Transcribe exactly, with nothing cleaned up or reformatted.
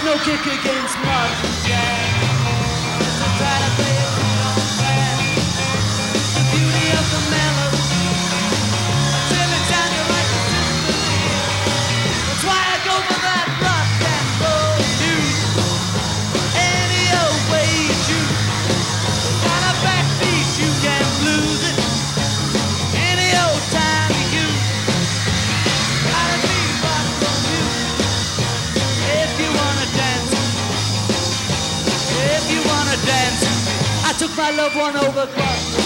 no kick against modern jazz. So try to play it on fast. The beauty of the melody till it sounds like a symphony. That's why I go for that rock and roll music. Any old way you choose. Got a backbeat, you can't lose it. Any old time you use. Gotta be rock and music. If you wanna dance, if you wanna dance, I took my loved one over.